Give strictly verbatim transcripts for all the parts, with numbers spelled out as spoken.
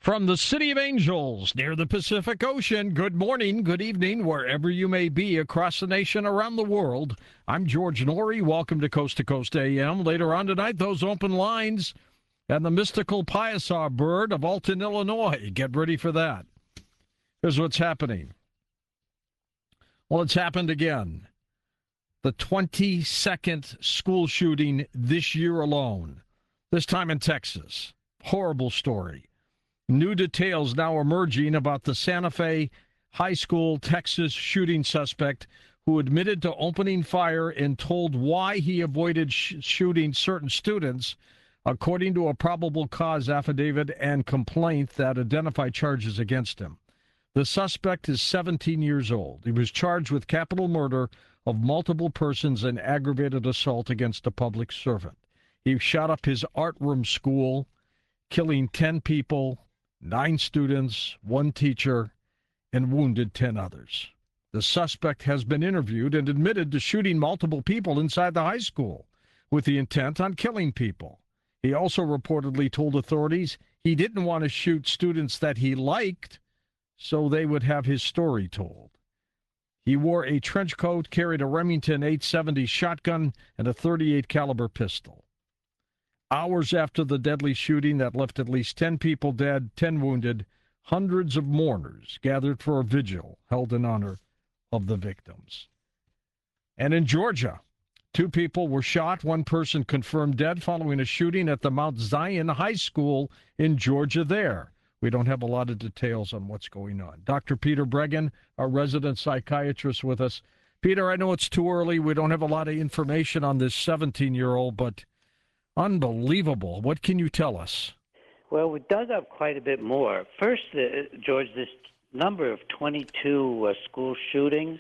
From the City of Angels near the Pacific Ocean, good morning, good evening, wherever you may be across the nation, around the world. I'm George Norrie. Welcome to Coast to Coast A M. Later on tonight, those open lines and the mystical Piasa bird of Alton, Illinois. Get ready for that. Here's what's happening. Well, it's happened again. The twenty-second school shooting this year alone, this time in Texas. Horrible story. New details now emerging about the Santa Fe High School, Texas shooting suspect who admitted to opening fire and told why he avoided sh- shooting certain students, according to a probable cause affidavit and complaint that identify charges against him. The suspect is seventeen years old. He was charged with capital murder of multiple persons and aggravated assault against a public servant. He shot up his art room school, killing ten people, nine students, one teacher, and wounded ten others. The suspect has been interviewed and admitted to shooting multiple people inside the high school with the intent on killing people. He also reportedly told authorities he didn't want to shoot students that he liked so they would have his story told. He wore a trench coat, carried a Remington eight seventy shotgun, and a thirty-eight caliber pistol. Hours after the deadly shooting that left at least ten people dead, ten wounded, hundreds of mourners gathered for a vigil held in honor of the victims. And in Georgia, two people were shot, one person confirmed dead following a shooting at the Mount Zion High School in Georgia there. We don't have a lot of details on what's going on. Doctor Peter Breggin, our resident psychiatrist, with us. Peter, I know it's too early. We don't have a lot of information on this seventeen-year-old, but unbelievable. What can you tell us? Well, we dug up quite a bit more. First, uh, George, this number of twenty-two uh, school shootings,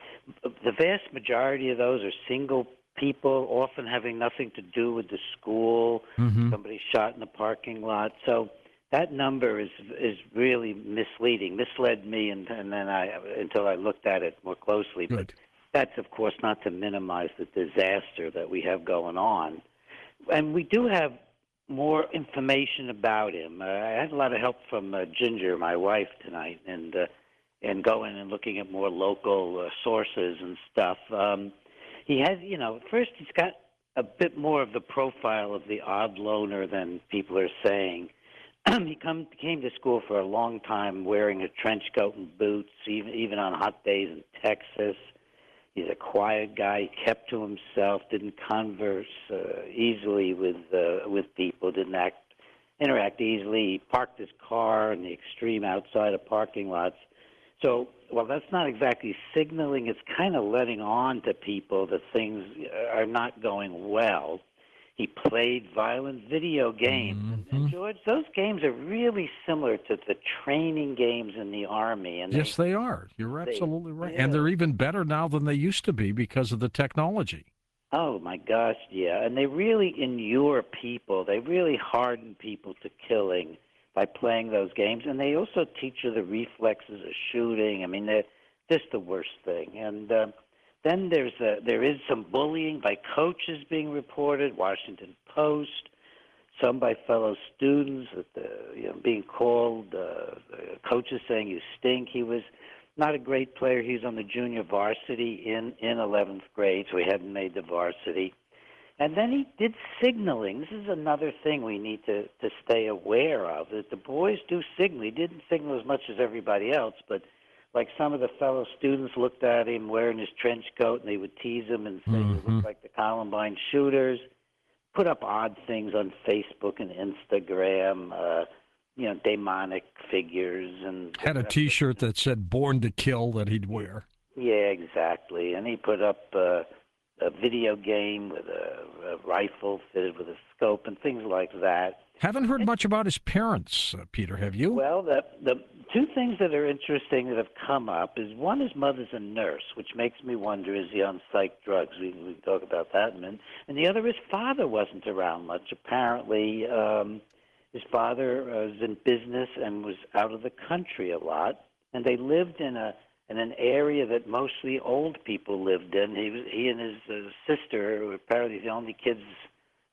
the vast majority of those are single people, often having nothing to do with the school. Mm-hmm. Somebody shot in the parking lot. So that number is is really misleading. Misled me, and, and then I until I looked at it more closely. Good. But that's, of course, not to minimize the disaster that we have going on. And we do have more information about him. Uh, I had a lot of help from uh, Ginger, my wife, tonight, and uh, and going and looking at more local uh, sources and stuff. Um, he has, you know, first he's got a bit more of the profile of the odd loner than people are saying. he come came to school for a long time wearing a trench coat and boots, even even on hot days in Texas. He's a quiet guy, kept to himself, didn't converse uh, easily with uh, with people, didn't act interact easily. He parked his car in the extreme outside of parking lots. So, while that's not exactly signaling, it's kind of letting on to people that things are not going well. He played violent video games. Mm-hmm. And, and, George, those games are really similar to the training games in the Army. And yes, they, they are. You're absolutely they, right. Yeah. And they're even better now than they used to be because of the technology. Oh, my gosh, yeah. And they really inure people. They really harden people to killing by playing those games. And they also teach you the reflexes of shooting. I mean, they're just the worst thing. And uh, then there's a, there is some bullying by coaches being reported, Washington Post, some by fellow students, that the, you know, being called, uh, coaches saying you stink. He was not a great player. He was on the junior varsity in, in eleventh grade, so he hadn't made the varsity. And then he did signaling. This is another thing we need to, to stay aware of, that the boys do signal. He didn't signal as much as everybody else, but like some of the fellow students looked at him wearing his trench coat, and they would tease him and say, mm-hmm. you look like the Columbine shooters, put up odd things on Facebook and Instagram, uh, you know, demonic figures. And had a T-shirt that said "Born to Kill" that he'd wear. Yeah, exactly. And he put up uh, a video game with a, a rifle fitted with a scope and things like that. Haven't heard much about his parents, uh, Peter, have you? Well, the, the two things that are interesting that have come up is, one, his mother's a nurse, which makes me wonder, is he on psych drugs? We, we can talk about that in a minute. And the other, his father wasn't around much. Apparently, um, his father uh, was in business and was out of the country a lot, and they lived in a in an area that mostly old people lived in. He was he and his uh, sister were apparently the only kids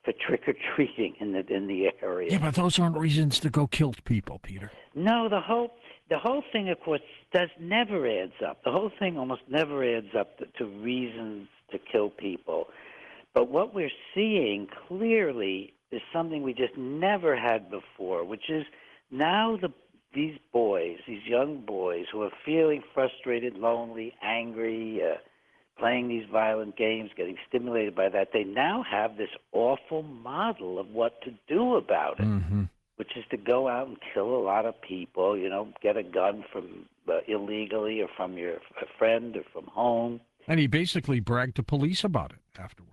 for trick or treating in the in the area. Yeah, but those aren't reasons to go kill people, Peter. No, the whole the whole thing, of course, does never adds up. The whole thing almost never adds up to, to reasons to kill people. But what we're seeing clearly is something we just never had before, which is now the these boys, these young boys who are feeling frustrated, lonely, angry, uh, playing these violent games, getting stimulated by that, they now have this awful model of what to do about it, Mm-hmm. which is to go out and kill a lot of people, you know, get a gun from uh, illegally or from your a friend or from home. And he basically bragged to police about it afterward.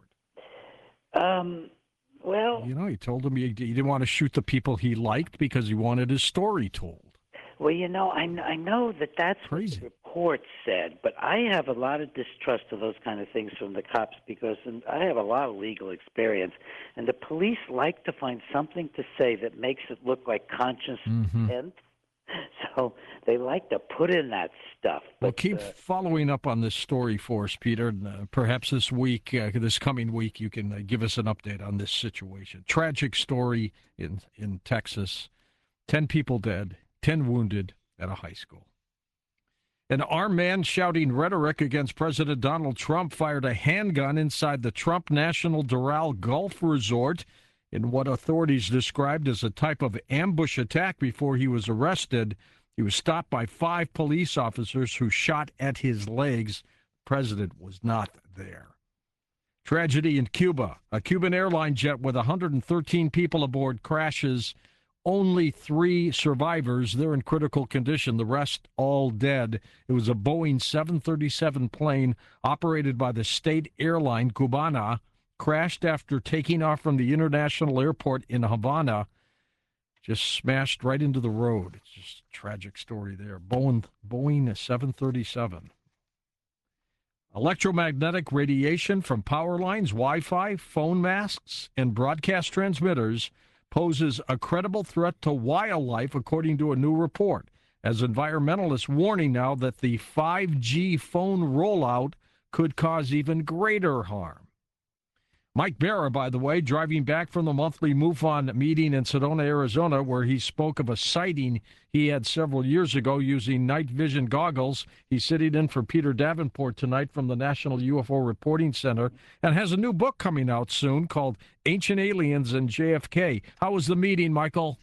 Um, well, You know, he told them he, he didn't want to shoot the people he liked because he wanted his story told. well, you know, I, I know that that's Crazy. what the report said, but I have a lot of distrust of those kind of things from the cops because and I have a lot of legal experience, and the police like to find something to say that makes it look like conscious Mhm. intent. So they like to put in that stuff. Well, But, keep uh, following up on this story for us, Peter. And, uh, perhaps this week, uh, this coming week, you can uh, give us an update on this situation. Tragic story in, in Texas. Ten people dead, ten wounded at a high school. An armed man shouting rhetoric against President Donald Trump fired a handgun inside the Trump National Doral Golf Resort in what authorities described as a type of ambush attack before he was arrested. He was stopped by five police officers who shot at his legs. The president was not there. Tragedy in Cuba. A Cuban airline jet with one hundred thirteen people aboard crashes. Only three survivors. They're in critical condition. The rest all dead. It was a Boeing seven thirty-seven plane operated by the state airline Cubana. Crashed after taking off from the international airport in Havana. Just smashed right into the road. It's just a tragic story there. Boeing, Boeing seven thirty-seven. Electromagnetic radiation from power lines, Wi-Fi, phone masks, and broadcast transmitters poses a credible threat to wildlife, according to a new report, as environmentalists warning now that the five G phone rollout could cause even greater harm. Mike Barra, by the way, driving back from the monthly MUFON meeting in Sedona, Arizona, where he spoke of a sighting he had several years ago using night vision goggles. He's sitting in for Peter Davenport tonight from the National U F O Reporting Center and has a new book coming out soon called Ancient Aliens and J F K. How was the meeting, Michael?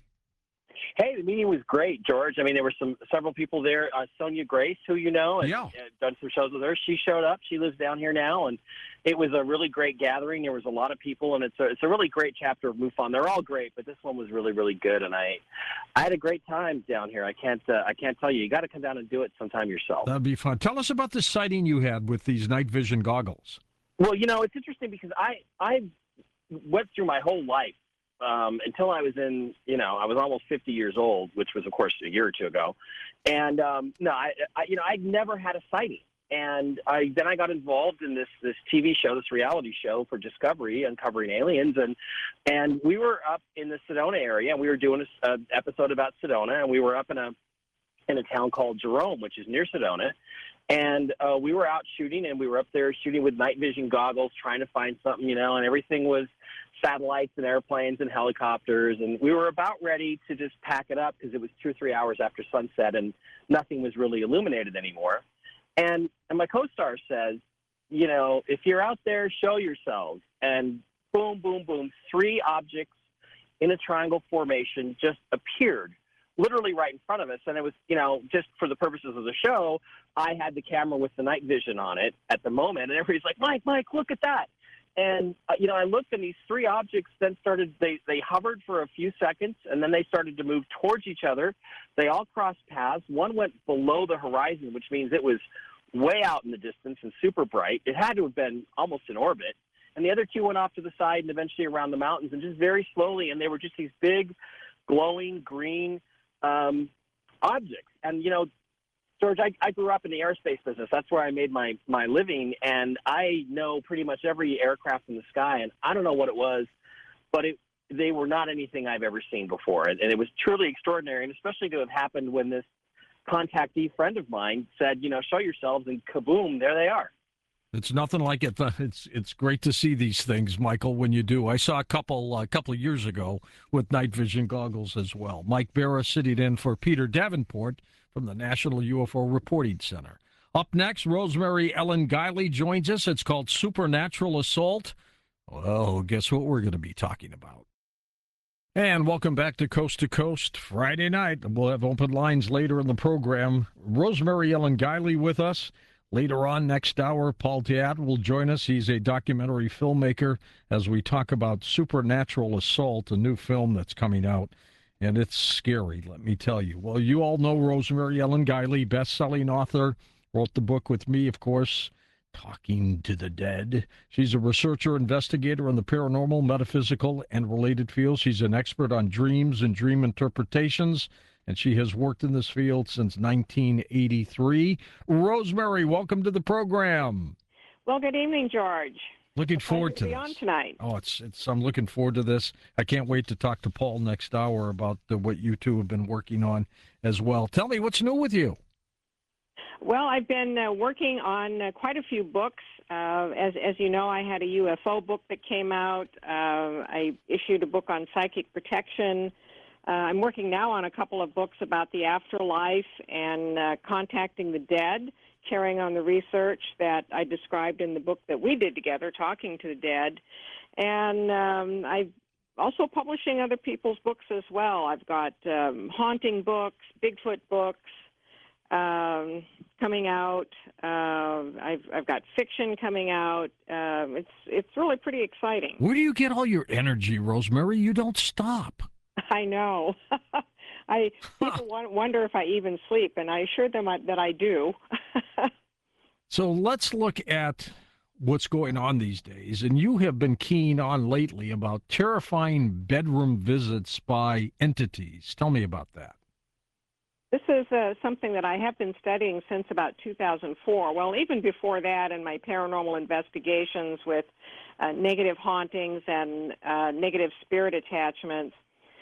Hey, the meeting was great, George. I mean, there were some several people there. Uh, Sonia Grace, who you know, and, Yeah. and done some shows with her. She showed up. She lives down here now, and it was a really great gathering. There was a lot of people, and it's a it's a really great chapter of MUFON. They're all great, but this one was really really good, and I I had a great time down here. I can't uh, I can't tell you. You got to come down and do it sometime yourself. That'd be fun. Tell us about the sighting you had with these night vision goggles. Well, you know, it's interesting because I I went through my whole life. Um, until I was in, you know, I was almost fifty years old, which was, of course, a year or two ago. And, um, no, I, I, you know, I'd never had a sighting. And I, then I got involved in this, this T V show, this reality show for Discovery, uncovering aliens. And, and we were up in the Sedona area, and we were doing an episode about Sedona, and we were up in a, in a town called Jerome, which is near Sedona. And uh, we were out shooting, and we were up there shooting with night vision goggles, trying to find something, you know, and everything was satellites and airplanes and helicopters. And we were about ready to just pack it up because it was two or three hours after sunset, and nothing was really illuminated anymore. And, and my co-star says, you know, if you're out there, show yourselves. And boom, boom, boom, three objects in a triangle formation just appeared literally right in front of us. And it was, you know, just for the purposes of the show, I had the camera with the night vision on it at the moment. And everybody's like, Mike, Mike, look at that. And, uh, you know, I looked, and these three objects then started, they, they hovered for a few seconds, and then they started to move towards each other. They all crossed paths. One went below the horizon, which means it was way out in the distance and super bright. It had to have been almost in orbit. And the other two went off to the side and eventually around the mountains, and just very slowly. And they were just these big, glowing green um, objects. And, you know, George, I, I grew up in the aerospace business. That's where I made my, my living, and I know pretty much every aircraft in the sky, and I don't know what it was, but it, they were not anything I've ever seen before, and, and it was truly extraordinary, and especially to have happened when this contactee friend of mine said, you know, show yourselves, and kaboom, there they are. It's nothing like it. It's it's great to see these things, Michael, when you do. I saw a couple a couple of years ago with night vision goggles as well. Mike Barra sitting in for Peter Davenport from the National U F O Reporting Center. Up next, Rosemary Ellen Guiley joins us. It's called Supernatural Assault. Well, guess what we're going to be talking about? And welcome back to Coast to Coast Friday night. We'll have open lines later in the program. Rosemary Ellen Guiley with us. Later on next hour, Paul Théâtre will join us. He's a documentary filmmaker as we talk about Supernatural Assault, a new film that's coming out. And it's scary, let me tell you. Well, you all know Rosemary Ellen Guiley, best-selling author, wrote the book with me, of course, Talking to the Dead. She's a researcher, investigator in the paranormal, metaphysical, and related fields. She's an expert on dreams and dream interpretations, and she has worked in this field since nineteen eighty-three. Rosemary, welcome to the program. Well, good evening, George. Looking It's a forward to pleasure this. be on tonight. Oh, it's it's. I'm looking forward to this. I can't wait to talk to Paul next hour about the, what you two have been working on as well. Tell me what's new with you. Well, I've been uh, working on uh, quite a few books. Uh, as as you know, I had a U F O book that came out. Uh, I issued a book on psychic protection. Uh, I'm working now on a couple of books about the afterlife and uh, contacting the dead, carrying on the research that I described in the book that we did together, Talking to the Dead. And um, I'm also publishing other people's books as well. I've got um, haunting books, Bigfoot books um, coming out. Uh, I've, I've got fiction coming out. Um, it's, it's really pretty exciting. Where do you get all your energy, Rosemary? You don't stop. I know. I people wonder if I even sleep, and I assure them that I do. So let's look at what's going on these days. And you have been keen on lately about terrifying bedroom visits by entities. Tell me about that. This is uh, something that I have been studying since about two thousand four. Well, even before that, in my paranormal investigations with uh, negative hauntings and uh, negative spirit attachments.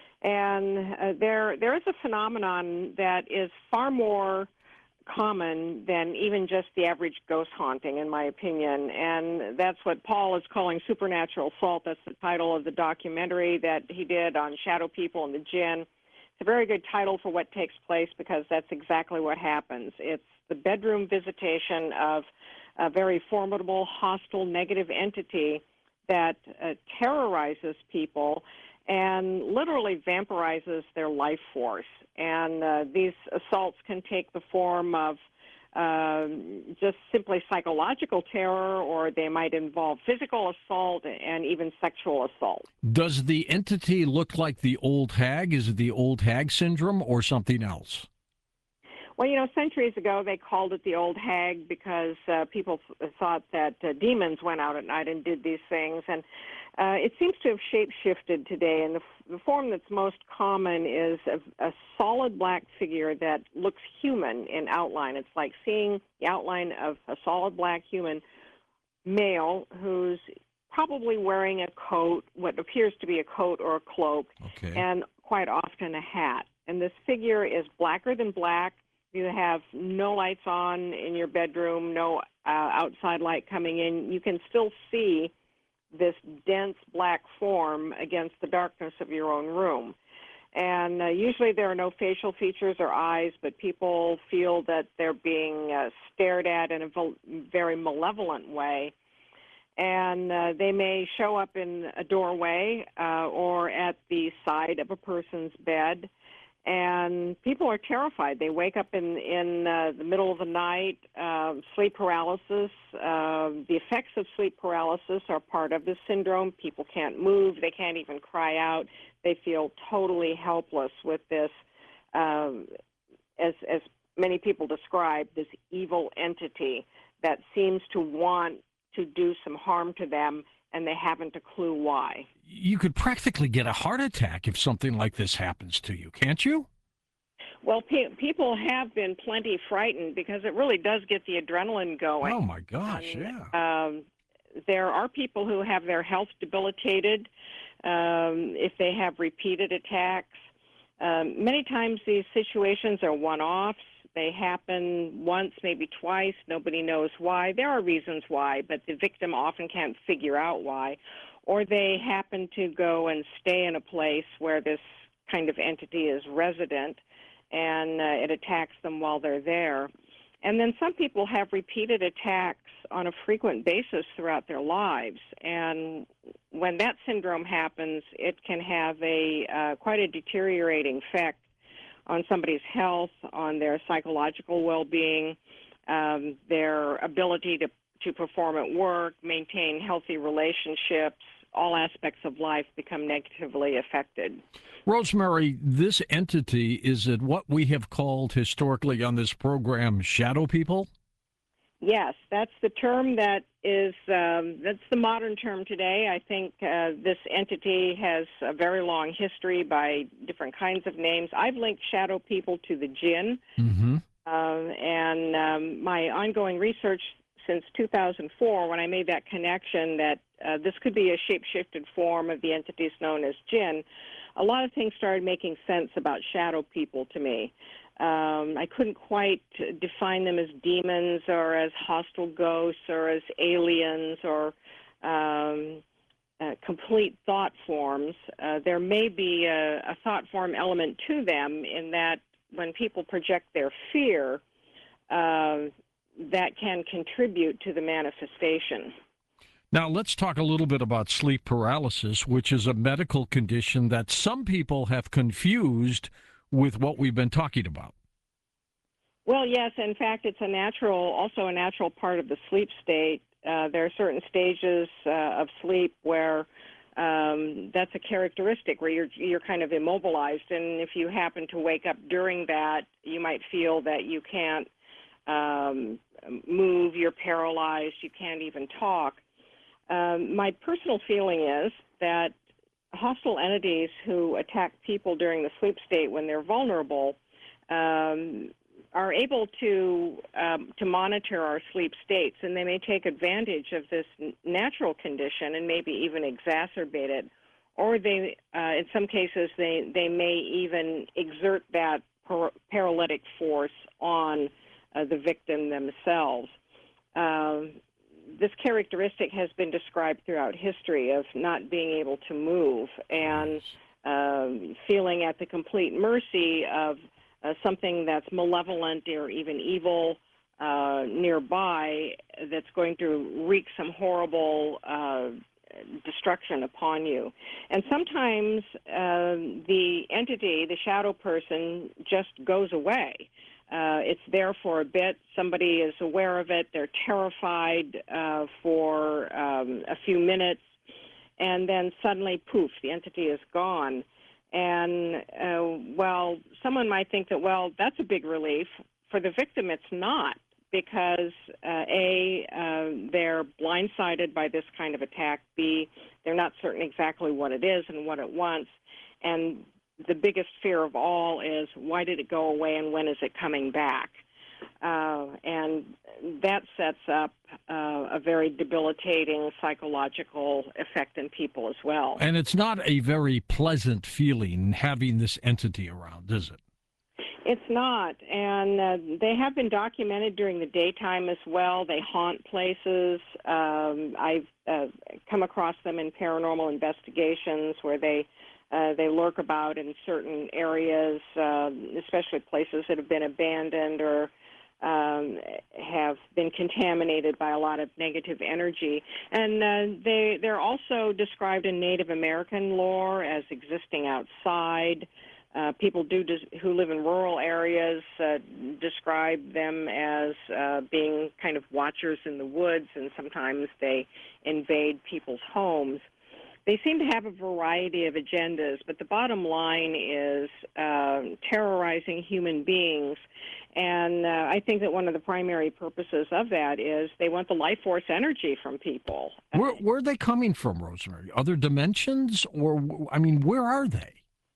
And uh, there, there is a phenomenon that is far more common than even just the average ghost haunting, in my opinion. And that's what Paul is calling supernatural assault. That's the title of the documentary that he did on shadow people and the jinn. It's a very good title for what takes place because that's exactly what happens. It's the bedroom visitation of a very formidable, hostile, negative entity that uh, terrorizes people and literally vampirizes their life force. And uh, these assaults can take the form of uh, just simply psychological terror, or they might involve physical assault and even sexual assault. Does the entity look like the old hag? Is it the old hag syndrome or something else? Well, you know, centuries ago they called it the old hag because uh, people th- thought that uh, demons went out at night and did these things. And uh, it seems to have shape-shifted today. And the, f- the form that's most common is a, a solid black figure that looks human in outline. It's like seeing the outline of a solid black human male who's probably wearing a coat, what appears to be a coat or a cloak, Okay. and quite often a hat. And this figure is blacker than black. You have no lights on in your bedroom, no uh, outside light coming in. You can still see this dense black form against the darkness of your own room. And uh, usually there are no facial features or eyes, but people feel that they're being uh, stared at in a vo- very malevolent way. And uh, they may show up in a doorway uh, or at the side of a person's bed. And people are terrified. They wake up in, in uh, the middle of the night, uh, sleep paralysis. Uh, the effects of sleep paralysis are part of this syndrome. People can't move. They can't even cry out. They feel totally helpless with this, um, as, as many people describe, this evil entity that seems to want to do some harm to them, and they haven't a clue why. You could practically get a heart attack if something like this happens to you, can't you? Well, pe- people have been plenty frightened because it really does get the adrenaline going. Oh, my gosh, And, yeah. Um, there are people who have their health debilitated um, if they have repeated attacks. Um, many times these situations are one-offs. They happen once, maybe twice. Nobody knows why. There are reasons why, but the victim often can't figure out why. Or they happen to go and stay in a place where this kind of entity is resident, and uh, it attacks them while they're there. And then some people have repeated attacks on a frequent basis throughout their lives. And when that syndrome happens, it can have a uh, quite a deteriorating effect on somebody's health, on their psychological well-being, um, their ability to, to perform at work, maintain healthy relationships. All aspects of life become negatively affected. Rosemary, this entity, is it what we have called historically on this program shadow people? Yes, that's the term that is, um, that's the modern term today. I think uh, this entity has a very long history by different kinds of names. I've linked shadow people to the jinn, Mm-hmm. uh, and um, my ongoing research since two thousand four, when I made that connection that uh, this could be a shape-shifted form of the entities known as jinn, a lot of things started making sense about shadow people to me. Um, I couldn't quite define them as demons or as hostile ghosts or as aliens or um, uh, complete thought forms. Uh, there may be a, a thought form element to them in that when people project their fear, uh, that can contribute to the manifestation. Now, let's talk a little bit about sleep paralysis, which is a medical condition that some people have confused with what we've been talking about. Well, yes. In fact, it's a natural, also a natural part of the sleep state. Uh, there are certain stages uh, of sleep where um, that's a characteristic, where you're you're kind of immobilized, and if you happen to wake up during that, you might feel that you can't um, move, you're paralyzed, you can't even talk. Um, my personal feeling is that hostile entities who attack people during the sleep state when they're vulnerable um, are able to um, to monitor our sleep states, and they may take advantage of this natural condition and maybe even exacerbate it, or they, uh, in some cases, they they may even exert that par- paralytic force on uh, the victim themselves. Um, This characteristic has been described throughout history of not being able to move and um, feeling at the complete mercy of uh, something that's malevolent or even evil uh, nearby that's going to wreak some horrible uh, destruction upon you. And sometimes uh, the entity, the shadow person, just goes away. Uh, it's there for a bit. Somebody is aware of it. They're terrified uh, for um, a few minutes, and then suddenly, poof, the entity is gone. And uh, well, someone might think that, well, that's a big relief. For the victim, it's not, because uh, A, uh, they're blindsided by this kind of attack. B, they're not certain exactly what it is and what it wants. And the biggest fear of all is, why did it go away and when is it coming back? Uh, and that sets up uh, a very debilitating psychological effect in people as well. And it's not a very pleasant feeling having this entity around, is it? It's not, and uh, they have been documented during the daytime as well. They haunt places. Um, I've uh, come across them in paranormal investigations where they Uh, they lurk about in certain areas, uh, especially places that have been abandoned or um, have been contaminated by a lot of negative energy. And uh, they, they're also described in Native American lore as existing outside. Uh, people do des- who live in rural areas uh, describe them as uh, being kind of watchers in the woods, and sometimes they invade people's homes. They seem to have a variety of agendas, but the bottom line is uh, terrorizing human beings. And uh, I think that one of the primary purposes of that is they want the life force energy from people. Where, where are they coming from, Rosemary? Other dimensions? Or, I mean, where are they?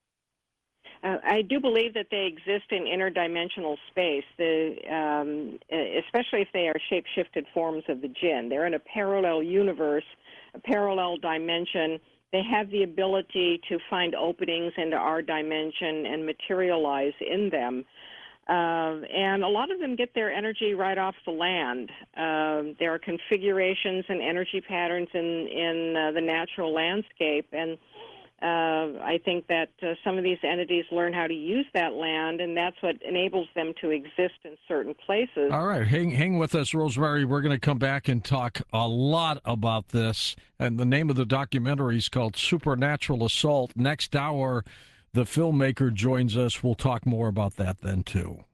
Uh, I do believe that they exist in interdimensional space, the, um, especially if they are shape-shifted forms of the jinn. They're in a parallel universe, a parallel dimension. They have the ability to find openings into our dimension and materialize in them. Uh, and a lot of them get their energy right off the land. Um, there are configurations and energy patterns in, in uh, the natural landscape, and uh, I think that uh, some of these entities learn how to use that land, and that's what enables them to exist in certain places. All right, hang, hang with us, Rosemary. We're going to come back and talk a lot about this. And the name of the documentary is called Supernatural Assault. Next hour, the filmmaker joins us. We'll talk more about that then, too.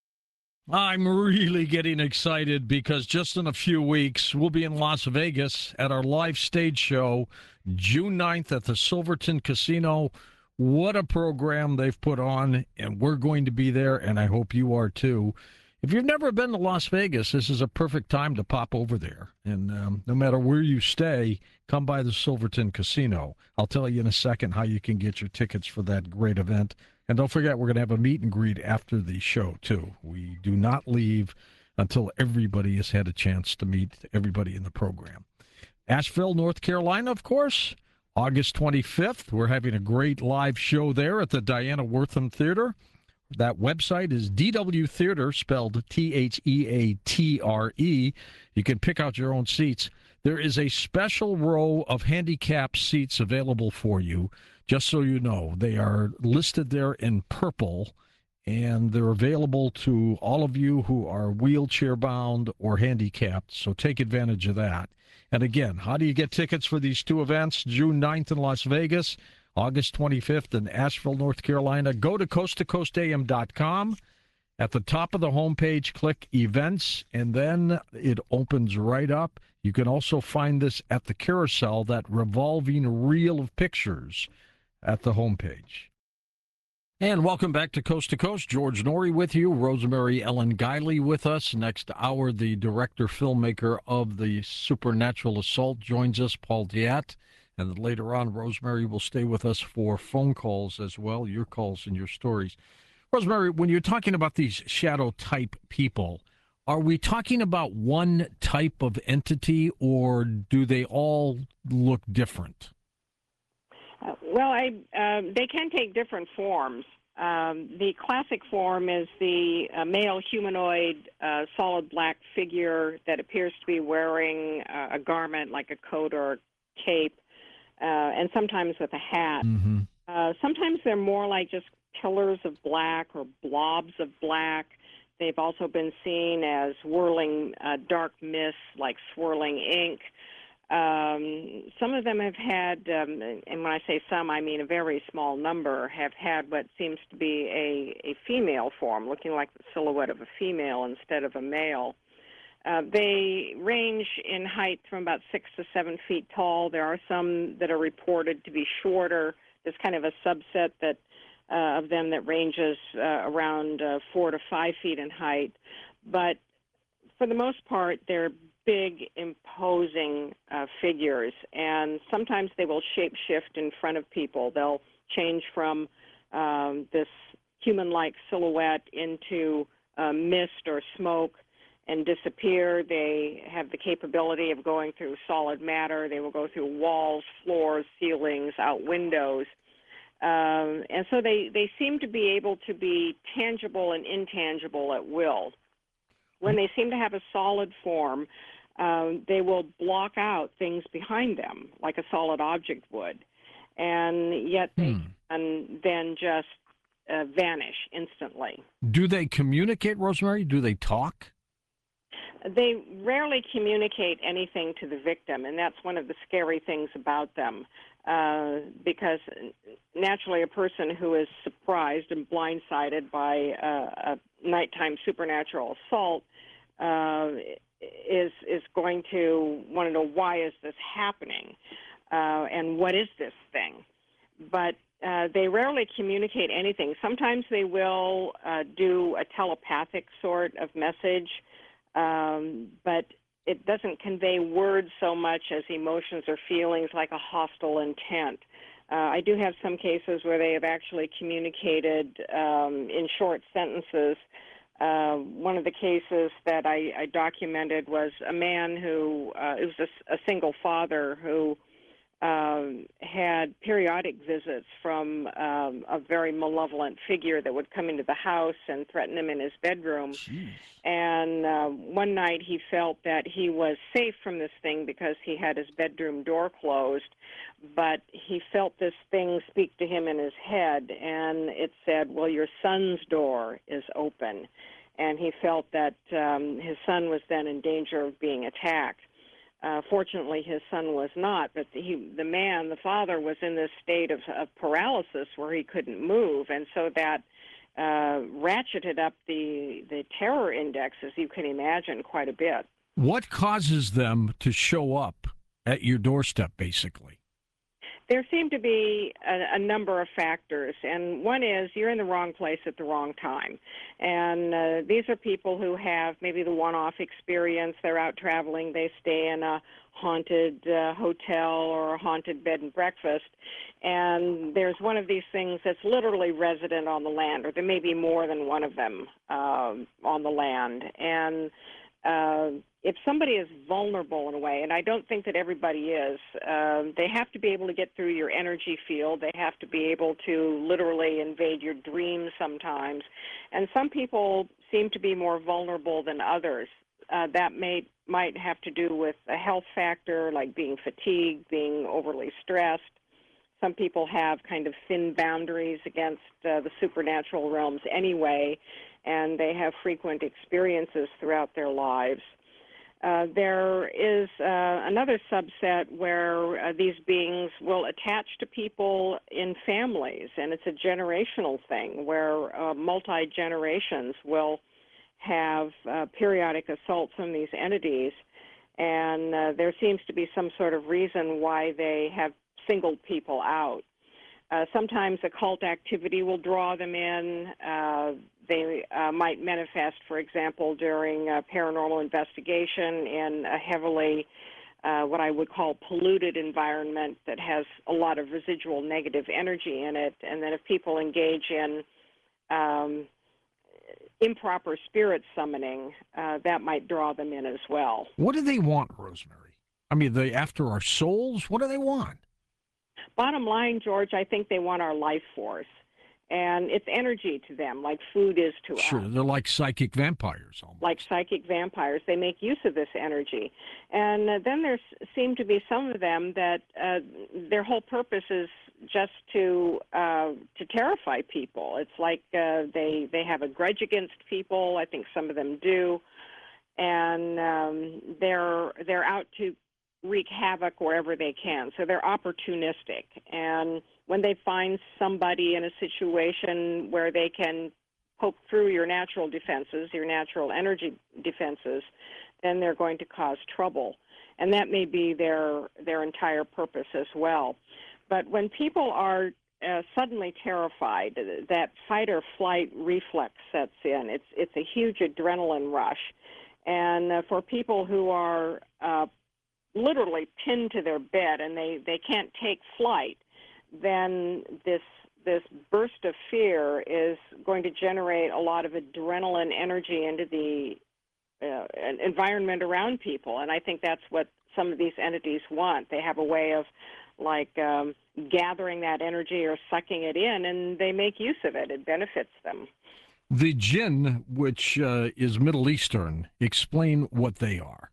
I'm really getting excited because just in a few weeks, we'll be in Las Vegas at our live stage show, June ninth at the Silverton Casino. What a program they've put on, and we're going to be there, and I hope you are too. If you've never been to Las Vegas, this is a perfect time to pop over there. And um, no matter where you stay, come by the Silverton Casino. I'll tell you in a second how you can get your tickets for that great event. And don't forget, we're going to have a meet and greet after the show, too. We do not leave until everybody has had a chance to meet everybody in the program. Asheville, North Carolina, of course, August twenty-fifth. We're having a great live show there at the Diana Wortham Theater. That website is D W Theater, spelled T H E A T R E. You can pick out your own seats. There is a special row of handicapped seats available for you, just so you know. They are listed there in purple, and they're available to all of you who are wheelchair-bound or handicapped, so take advantage of that. And again, how do you get tickets for these two events? June ninth in Las Vegas, August twenty-fifth in Asheville, North Carolina. Go to coast to coast a m dot com. At the top of the homepage, click Events, and then it opens right up. You can also find this at the carousel, that revolving reel of pictures at the homepage. And welcome back to Coast to Coast. George Noory with you. Rosemary Ellen Guiley with us. Next hour, the director, filmmaker of the Supernatural Assault joins us, Paul Diat. And then later on, Rosemary will stay with us for phone calls as well, your calls and your stories. Rosemary, when you're talking about these shadow type people, are we talking about one type of entity, or do they all look different? Uh, well, I, uh, they can take different forms. Um, the classic form is the uh, male humanoid uh, solid black figure that appears to be wearing uh, a garment like a coat or a cape, uh, and sometimes with a hat. Mm-hmm. Uh, sometimes they're more like just pillars of black or blobs of black. They've also been seen as whirling uh, dark mists like swirling ink. Um, some of them have had, um, and when I say some, I mean a very small number, have had what seems to be a, a female form, looking like the silhouette of a female instead of a male. Uh, they range in height from about six to seven feet tall. There are some that are reported to be shorter. There's kind of a subset that uh, of them that ranges uh, around uh, four to five feet in height. But for the most part, they're big, imposing uh, figures, and sometimes they will shape-shift in front of people. They'll change from um, this human-like silhouette into uh, mist or smoke and disappear. They have the capability of going through solid matter. They will go through walls, floors, ceilings, out windows. Um, and so they, they seem to be able to be tangible and intangible at will. When they seem to have a solid form, um, they will block out things behind them like a solid object would. And yet they Hmm. can then just uh, vanish instantly. Do they communicate, Rosemary? Do they talk? They rarely communicate anything to the victim, and that's one of the scary things about them, uh, because naturally a person who is surprised and blindsided by uh, a nighttime supernatural assault uh, is is going to want to know, why is this happening, uh, and what is this thing? But uh, they rarely communicate anything. Sometimes they will uh, do a telepathic sort of message, Um, but it doesn't convey words so much as emotions or feelings like a hostile intent. Uh, I do have some cases where they have actually communicated um, in short sentences. Uh, one of the cases that I, I documented was a man who, uh, it was a, a single father who um, had periodic visits from um, a very malevolent figure that would come into the house and threaten him in his bedroom. Jeez. And uh, one night he felt that he was safe from this thing because he had his bedroom door closed, but he felt this thing speak to him in his head, and it said, well, your son's door is open. And he felt that um, his son was then in danger of being attacked. Uh, fortunately, his son was not, but he, the man, the father, was in this state of, of paralysis where he couldn't move, and so that uh, ratcheted up the the terror index, as you can imagine, quite a bit. What causes them to show up at your doorstep, basically? There seem to be a, a number of factors, and one is you're in the wrong place at the wrong time. And uh, these are people who have maybe the one-off experience. They're out traveling. They stay in a haunted uh, hotel or a haunted bed and breakfast, and there's one of these things that's literally resident on the land, or there may be more than one of them uh, on the land. And uh, if somebody is vulnerable in a way, and I don't think that everybody is, um, they have to be able to get through your energy field. They have to be able to literally invade your dreams sometimes. And some people seem to be more vulnerable than others. Uh, that may might have to do with a health factor, like being fatigued, being overly stressed. Some people have kind of thin boundaries against uh, the supernatural realms anyway, and they have frequent experiences throughout their lives. Uh, there is uh, another subset where uh, these beings will attach to people in families, and it's a generational thing where uh, multi-generations will have uh, periodic assaults from these entities, and uh, there seems to be some sort of reason why they have singled people out. Uh, sometimes occult activity will draw them in. Uh, they uh, might manifest, for example, during a paranormal investigation in a heavily, uh, what I would call polluted environment that has a lot of residual negative energy in it. And then if people engage in um, improper spirit summoning, uh, that might draw them in as well. What do they want, Rosemary? I mean, they after our souls? What do they want? Bottom line, George, I think they want our life force. And it's energy to them, like food is to Sure, us. they're like psychic vampires almost. Like psychic vampires. They make use of this energy. And uh, then there seem to be some of them that uh, their whole purpose is just to uh, to terrify people. It's like uh, they, they have a grudge against people. I think some of them do. And um, they're they're out to wreak havoc wherever they can. So they're opportunistic. And when they find somebody in a situation where they can poke through your natural defenses, your natural energy defenses, then they're going to cause trouble. And that may be their their entire purpose as well. But when people are uh, suddenly terrified, that fight or flight reflex sets in. It's it's a huge adrenaline rush. And uh, for people who are uh, literally pinned to their bed and they, they can't take flight, then this this burst of fear is going to generate a lot of adrenaline energy into the uh, environment around people. And I think that's what some of these entities want. They have a way of like um, gathering that energy or sucking it in, and they make use of it. It benefits them. The jinn, which uh, is Middle Eastern, explain what they are.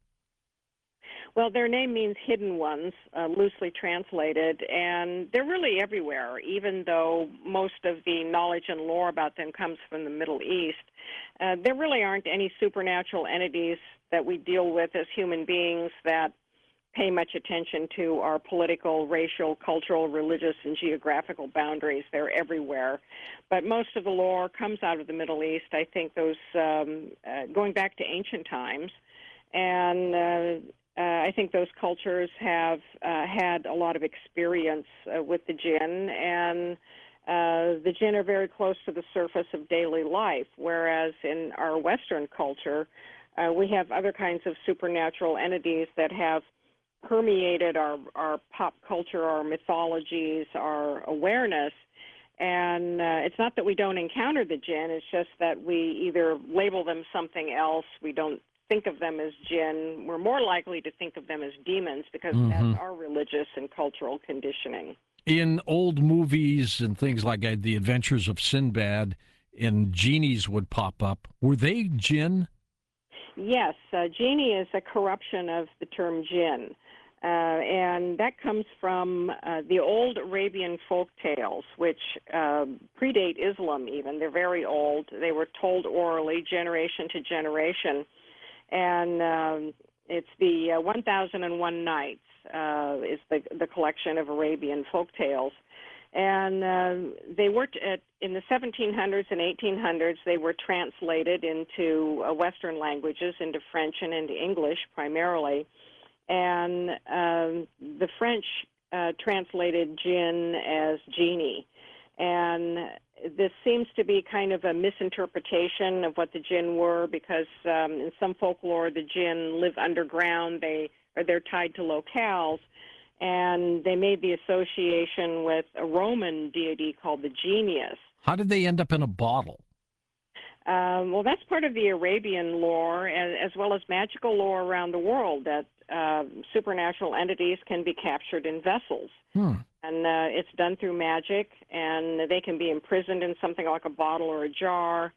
Well, their name means hidden ones, uh, loosely translated, and they're really everywhere, even though most of the knowledge and lore about them comes from the Middle East. Uh, there really aren't any supernatural entities that we deal with as human beings that pay much attention to our political, racial, cultural, religious, and geographical boundaries. They're everywhere. But most of the lore comes out of the Middle East. I think those, um, uh, going back to ancient times, and uh, Uh, I think those cultures have uh, had a lot of experience uh, with the jinn, and uh, the jinn are very close to the surface of daily life, whereas in our Western culture, uh, we have other kinds of supernatural entities that have permeated our, our pop culture, our mythologies, our awareness. And uh, it's not that we don't encounter the jinn, it's just that we either label them something else, we don't think of them as jinn. We're more likely to think of them as demons because Mhm. that's our religious and cultural conditioning. In old movies and things like uh, The Adventures of Sinbad, and genies would pop up. Were they jinn? Yes, uh, genie is a corruption of the term jinn. Uh, and that comes from uh, the old Arabian folk tales, which uh, predate Islam even. They're very old. They were told orally, generation to generation. And um, it's the uh, one thousand and one Nights uh, is the, the collection of Arabian folk tales. And uh, they were, t- at, in the seventeen hundreds and eighteen hundreds, they were translated into uh, Western languages, into French and into English primarily. And um, the French uh, translated jinn as genie. And this seems to be kind of a misinterpretation of what the jinn were, because um, in some folklore, the jinn live underground. They or they're tied to locales, and they made the association with a Roman deity called the Genius. How did they end up in a bottle? Um, well, that's part of the Arabian lore, as, as well as magical lore around the world, that uh, supernatural entities can be captured in vessels. Hmm. And uh, it's done through magic, and they can be imprisoned in something like a bottle or a jar.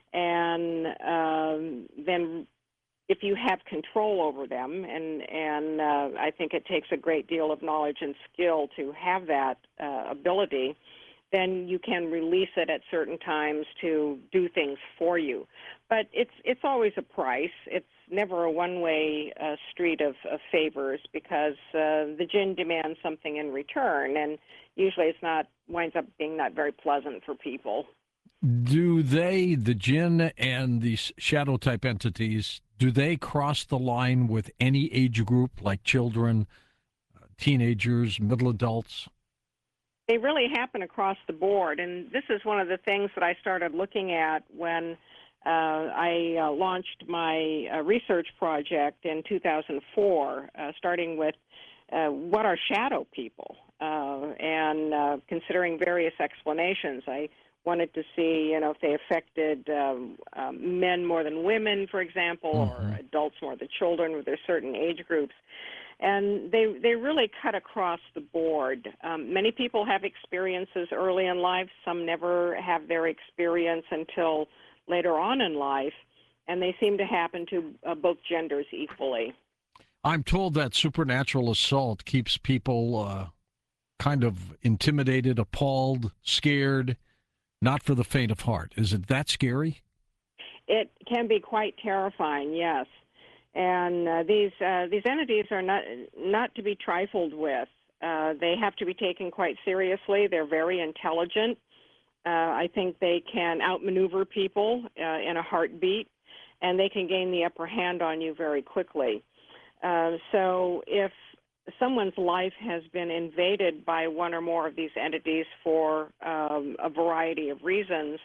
And um, then if you have control over them, and, and uh, I think it takes a great deal of knowledge and skill to have that uh, ability, then you can release it at certain times to do things for you. But it's it's always a price. It's never a one-way uh, street of, of favors, because uh, the jinn demands something in return, and usually it's not winds up being not very pleasant for people. Do they, the jinn and these shadow type entities, do they cross the line with any age group, like children, uh, teenagers, middle adults? They really happen across the board, and this is one of the things that I started looking at when uh, I uh, launched my uh, research project in two thousand four, uh, starting with uh, what are shadow people, uh, and uh, considering various explanations. I wanted to see, you know, if they affected um, um, men more than women, for example, Mm-hmm. or adults more than children. Were there certain age groups? And they they really cut across the board. Um, many people have experiences early in life. Some never have their experience until later on in life, and they seem to happen to uh, both genders equally. I'm told that supernatural assault keeps people uh, kind of intimidated, appalled, scared, not for the faint of heart. Is it that scary? It can be quite terrifying, yes. And uh, these uh, these entities are not not to be trifled with. Uh, they have to be taken quite seriously. They're very intelligent. Uh, I think they can outmaneuver people uh, in a heartbeat, and they can gain the upper hand on you very quickly. Uh, so if someone's life has been invaded by one or more of these entities for um, a variety of reasons,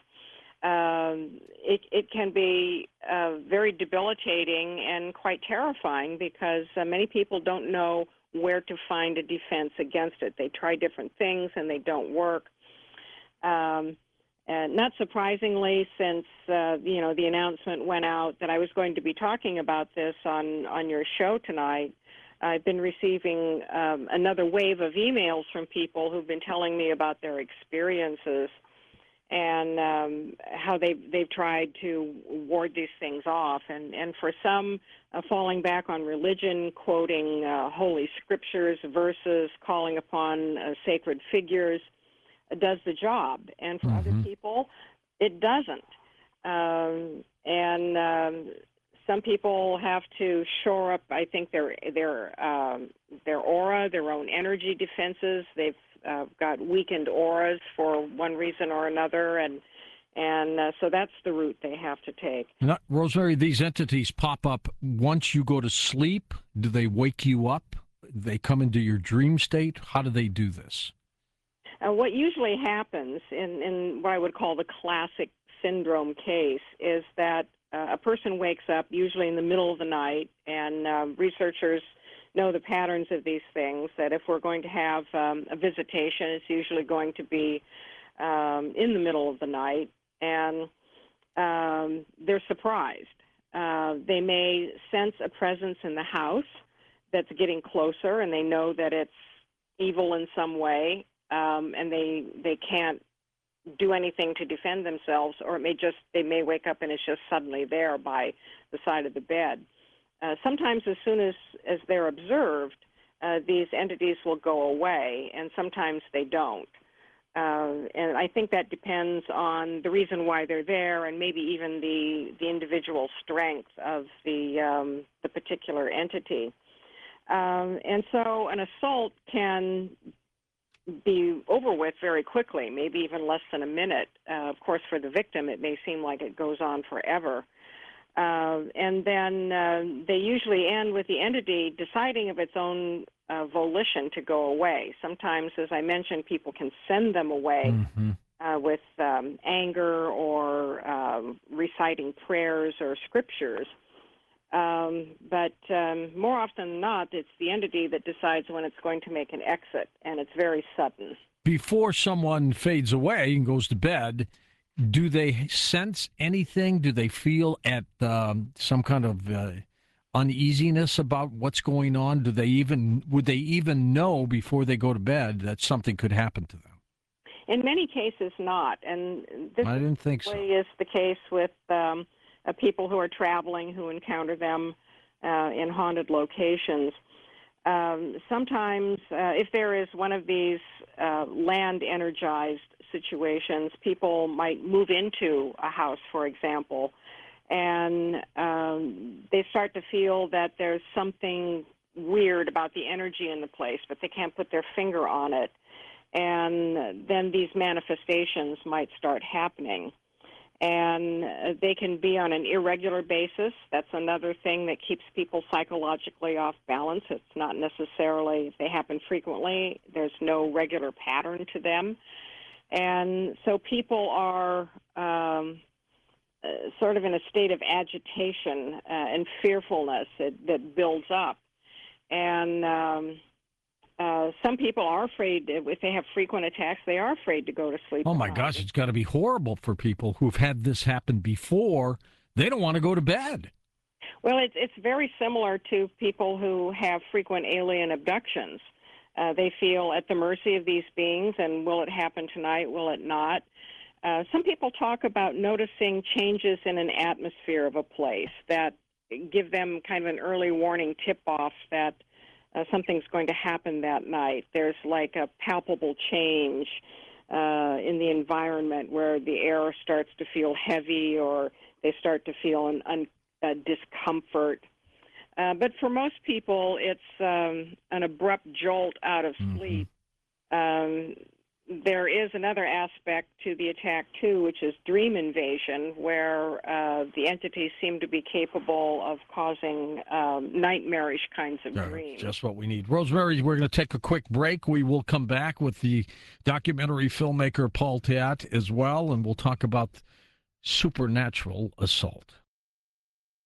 Um, it, it can be uh, very debilitating and quite terrifying, because uh, many people don't know where to find a defense against it. They try different things and they don't work. Um, and not surprisingly, since uh, you know the announcement went out that I was going to be talking about this on, on your show tonight, I've been receiving um, another wave of emails from people who've been telling me about their experiences and um, how they've, they've tried to ward these things off. And, and for some, uh, falling back on religion, quoting uh, holy scriptures, verses, calling upon uh, sacred figures, uh, does the job. And for Mm-hmm. other people, it doesn't. Um, and um, some people have to shore up, I think, their, their, um, their aura, their own energy defenses. They've Uh, got weakened auras for one reason or another, and and uh, so that's the route they have to take. Now, Rosemary, these entities pop up once you go to sleep. Do they wake you up? They come into your dream state? How do they do this? Uh, what usually happens in, in what I would call the classic syndrome case is that uh, a person wakes up usually in the middle of the night, and uh, researchers know the patterns of these things, that if we're going to have um, a visitation, it's usually going to be um, in the middle of the night, and um, they're surprised. Uh, they may sense a presence in the house that's getting closer, and they know that it's evil in some way, um, and they they can't do anything to defend themselves, or it may just they may wake up and it's just suddenly there by the side of the bed. Uh, sometimes, as soon as as they're observed, uh, these entities will go away, and sometimes they don't. Uh, and I think that depends on the reason why they're there, and maybe even the the individual strength of the um, the particular entity. Um, and so, an assault can be over with very quickly, maybe even less than a minute. Uh, of course, for the victim, it may seem like it goes on forever. Uh, and then uh, they usually end with the entity deciding of its own uh, volition to go away. Sometimes, as I mentioned, people can send them away Mm-hmm. uh, with um, anger or um, reciting prayers or scriptures. Um, but um, more often than not, it's the entity that decides when it's going to make an exit, and it's very sudden. Before someone fades away and goes to bed, do they sense anything? Do they feel at um, some kind of uh, uneasiness about what's going on? Do they even would they even know before they go to bed that something could happen to them? In many cases, not. And this I didn't think so. is the case with um, uh, people who are traveling who encounter them uh, in haunted locations. Um, sometimes, uh, if there is one of these uh, land-energized situations, people might move into a house, for example, and um, they start to feel that there's something weird about the energy in the place, but they can't put their finger on it. And then these manifestations might start happening. And uh, they can be on an irregular basis. That's another thing that keeps people psychologically off balance. It's not necessarily, if they happen frequently, there's no regular pattern to them. And so people are um, uh, sort of in a state of agitation uh, and fearfulness that, that builds up. And um, uh, some people are afraid, if they have frequent attacks, they are afraid to go to sleep. Oh, my gosh, it's got to be horrible for people who've had this happen before. They don't want to go to bed. Well, it's, it's very similar to people who have frequent alien abductions. Uh, they feel at the mercy of these beings, and will it happen tonight, will it not? Uh, some people talk about noticing changes in an atmosphere of a place that give them kind of an early warning tip-off that uh, something's going to happen that night. There's like a palpable change uh, in the environment where the air starts to feel heavy, or they start to feel an un- uh, discomfort. Uh, but for most people, it's um, an abrupt jolt out of sleep. Mm-hmm. Um, there is another aspect to the attack, too, which is dream invasion, where uh, the entities seem to be capable of causing um, nightmarish kinds of Uh, dreams. Just what we need. Rosemary, we're going to take a quick break. We will come back with the documentary filmmaker Paul Teat as well, and we'll talk about supernatural assault.